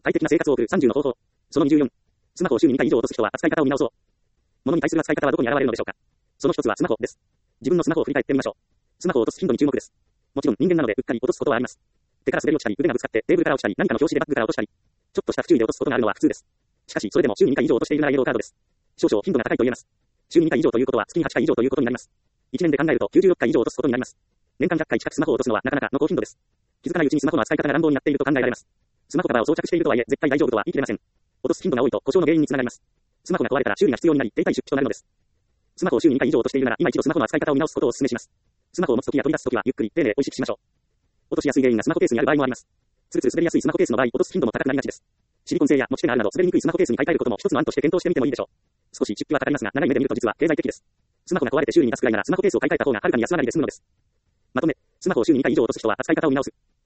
快適な生活を送る30の方法。その24。スマホを週に2回以上落とす人は扱い方を見直そう。物に対する扱い方はどこに現れるのでしょうか。その一つはスマホです。自分のスマホを振り返ってみましょう。スマホを落とす頻度に注目です。もちろん人間なのでうっかり落とすことはあります。手から滑り落ちたり、腕がぶつかってテーブルから落ちたり、何かの拍子でバッグから落としたり、ちょっとした不注意で落とすことがあるのは普通です。しかし、それでも週に2回以上落としているならイエローカードです。少々頻度が高いと言えます。週に2回以上ということは月に8回以上ということになります。1年で考えると96回以上落とすことになります。年間100回近くスマホを落とすのはなかなかの高頻度です。気づかないうちにスマホの扱い方が乱暴になっていると考えられます。スマホカバーを装着しているとはいえ、絶対大丈夫とは言い切れません。落とす頻度が多いと故障の原因につながります。スマホが壊れたら修理が必要になり、手痛い出費となるのです。スマホを週に2回以上落としているなら、今一度スマホの扱い方を見直すことをお勧めします。スマホを持つときや取り出すときは、ゆっくり、丁寧を意識しましょう。落としやすい原因がスマホケースにある場合もあります。つるつる滑りやすいスマホケースの場合、落とす頻度も高くなりがちです。シリコン製や持ち手があるなど滑りにくいスマホケースに買い替えることも一つの案として検討してみてもいいでしょう。少し出費はかかりますが、長い目で見ると実は経済的です。スマホが壊れて修理に出すくらいならスマホケースを買い替えた方がはるかに安上がりで済むのです。まとめ、スマホを週に2回以上落とす人は扱い方を見直す。